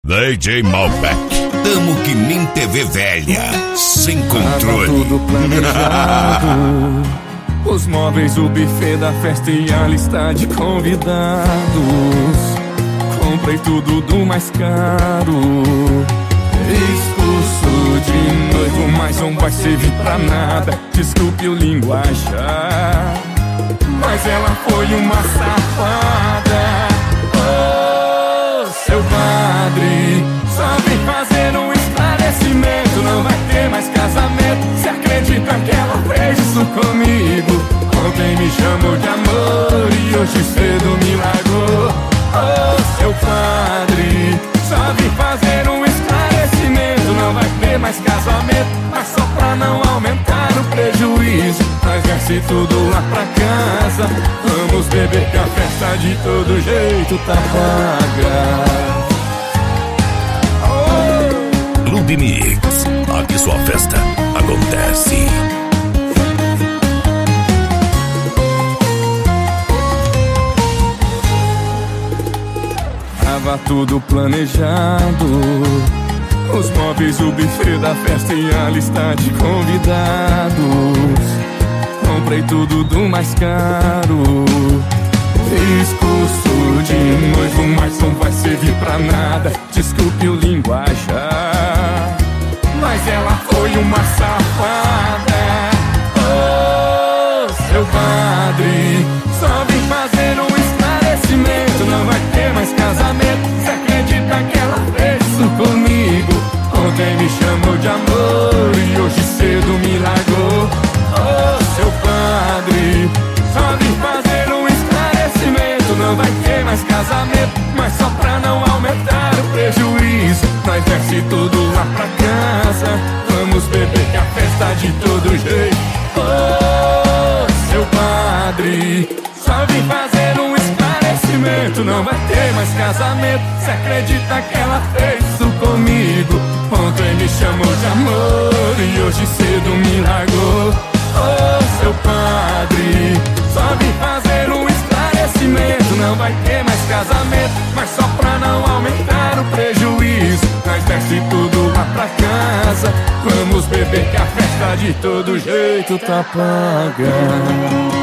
DJ Malbec. Tamo que nem TV velha, sem controle. Tudo planejado. Os móveis, o buffet da festa e a lista de convidados. Comprei tudo do mais caro. Discurso de noivo, mas não vai servir pra nada. Desculpe o linguajar, mas ela foi uma safada. Oh, seu padre, só vem fazer um esclarecimento. Não vai ter mais casamento. Se acredita que ela fez isso comigo? Ontem me chamou de amor e hoje cedo me largou. Oh, seu padre, só vim fazer um esclarecimento. Não vai ter mais casamento, mas só pra não aumentar o prejuízo, nós desce tudo lá pra casa. Vamos beber que a festa de todo jeito tá paga. Clube Mix, aqui sua festa acontece. Tava tudo planejado. Os móveis, o buffet da festa e a lista de convidados. Comprei tudo do mais caro. Discurso de noivo, mas não vai servir pra nada. Desculpe o linguajar, mas ela foi uma safada. Oh, seu padre, só vim fazer um esclarecimento. Não vai ter mais casamento. Se acredita que ela fez isso comigo? Ontem me chamou de amor e hoje cedo me largou. Oh, seu padre, só vim fazer um esclarecimento. Não vai ter mais casamento, mas só pra não aumentar o prejuízo, nós desce tudo lá pra casa. Vamos beber que a festa de todo jeito. Oh, seu padre, só vim fazer um esclarecimento. Não vai ter mais casamento. Se acredita que ela fez isso comigo? Ontem me chamou de amor e hoje cedo me largou. Oh, seu padre, só vim fazer um esclarecimento. Não vai ter mais casamento, mas só pra não aumentar o prejuízo, nós desce tudo lá pra casa. Vamos beber que a festa de todo jeito tá paga.